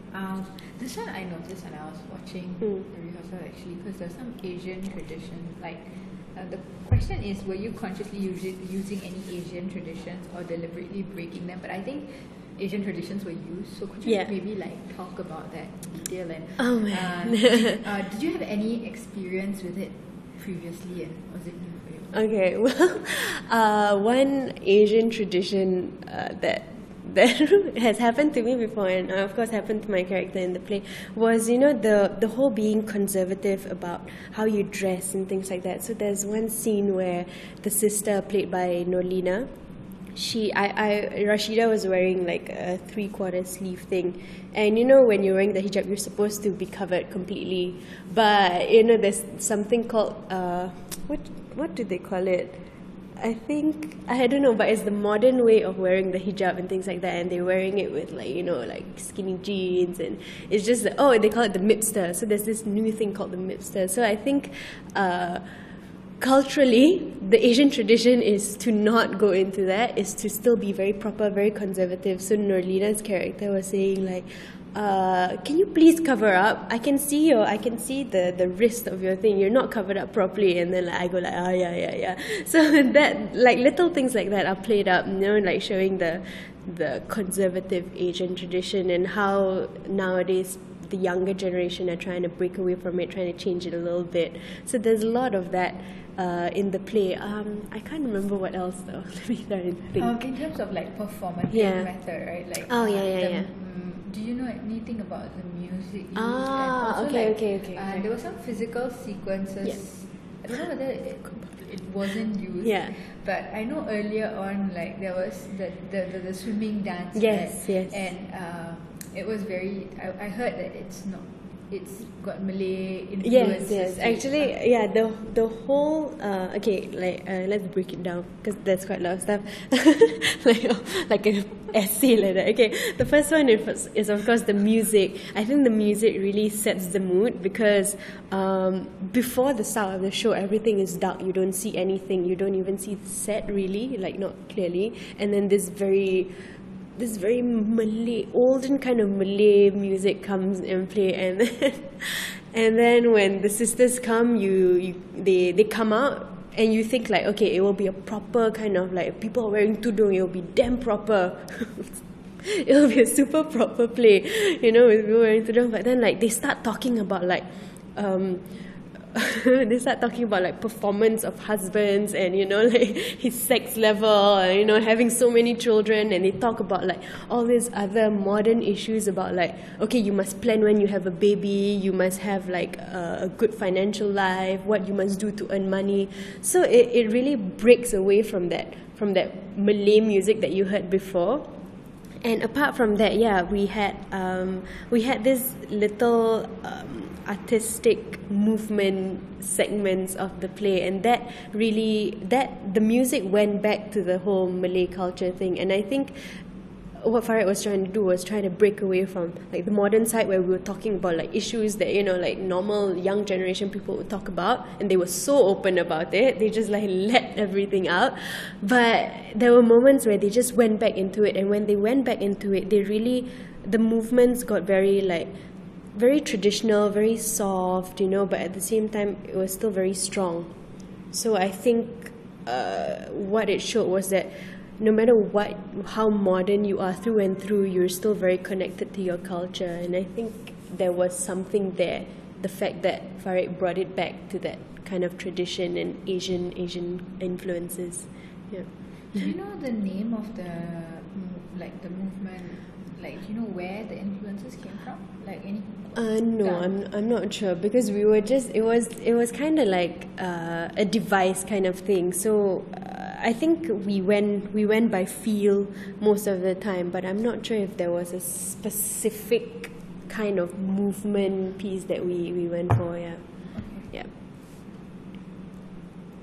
This one I noticed when I was watching the rehearsal actually, because there's some Asian tradition. Like the question is, were you consciously using any Asian traditions or deliberately breaking them? But I think Asian traditions were used. So could you maybe like talk about that in detail? And did you have any experience with it previously, and was it new for you? Okay, well, one Asian tradition that has happened to me before, and of course happened to my character in the play, was, you know, the whole being conservative about how you dress and things like that. So there's one scene where the sister, played by Norlina, Rashida was wearing like a 3/4 sleeve thing, and you know, when you're wearing the hijab, you're supposed to be covered completely, but you know, there's something called what do they call it? I don't know, but it's the modern way of wearing the hijab and things like that, and they're wearing it with like, you know, like skinny jeans, and it's just they call it the mipster. So there's this new thing called the mipster. So I think culturally, the Asian tradition is to not go into that, is to still be very proper, very conservative. So Norlina's character was saying like, can you please cover up? I can see the wrist of your thing. You're not covered up properly. And then like, I go like, yeah. So that, like, little things like that are played up, you know, like showing the conservative Asian tradition and how nowadays the younger generation are trying to break away from it, trying to change it a little bit. So there's a lot of that in the play. I can't remember what else though. Let me try and think. In terms of like performative method, right? Like do you know anything about the music used? Okay. There were some physical sequences. Yes. I don't know whether it wasn't used. Yeah. But I know earlier on, like there was the swimming dance. Yes. And it was very. I heard that it's got Malay influences. Yes. Actually, yeah. The whole let's break it down, because there's quite a lot of stuff, like an essay like that. Okay, the first one is of course the music. I think the music really sets the mood, because before the start of the show, everything is dark. You don't see anything. You don't even see the set really, like not clearly. And then this very Malay, olden kind of Malay music comes and play, and then when the sisters come, they come out, and you think like, okay, it will be a proper kind of like, people are wearing tudung, it will be damn proper. It will be a super proper play, you know, with people wearing tudung. But then like they start talking about like performance of husbands, and you know, like his sex level, and you know, having so many children, and they talk about like all these other modern issues about like, okay, you must plan when you have a baby, you must have like a good financial life, what you must do to earn money. So it really breaks away from that Malay music that you heard before. And apart from that, we had this little artistic movement segments of the play, and the music went back to the whole Malay culture thing. And I think what Farid was trying to do was trying to break away from like the modern side, where we were talking about like issues that, you know, like normal young generation people would talk about, and they were so open about it, they just like let everything out. But there were moments where they just went back into it, and when they went back into it, the movements got very traditional, very soft, you know, but at the same time it was still very strong. So I think what it showed was that no matter how modern you are through and through, you're still very connected to your culture. And I think there was something there, the fact that Farid brought it back to that kind of tradition and Asian influences. Yeah. Do you know the name of the movement? Like, do you know where the influences came from? Like any? No, I'm not sure, because we were just it was kind of like a device kind of thing. So I think we went by feel most of the time, but I'm not sure if there was a specific kind of movement piece that we went for. Yeah.